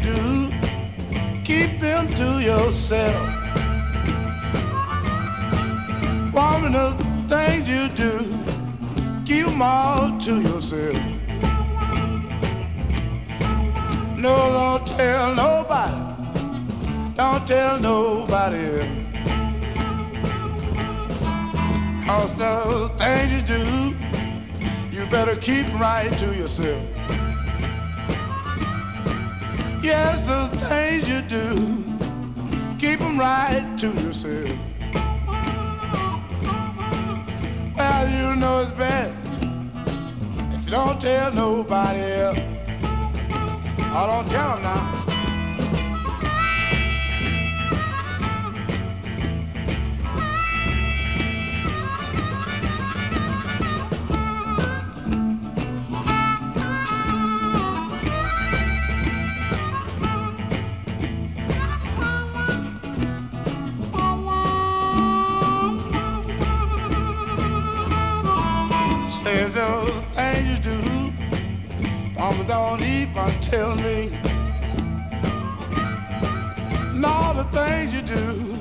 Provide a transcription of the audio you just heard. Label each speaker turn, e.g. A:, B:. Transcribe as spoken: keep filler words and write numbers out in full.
A: do, keep them to yourself. Woman, the things you do, keep them all to yourself. No, don't tell nobody, don't tell nobody else. 'Cause the things you do, you better keep right to yourself. Yes, the things you do, keep them right to yourself. Well, you know it's best if you don't tell nobody else. Oh, don't tell them now. Say the things you do, mama, don't even tell me. And all the things you do,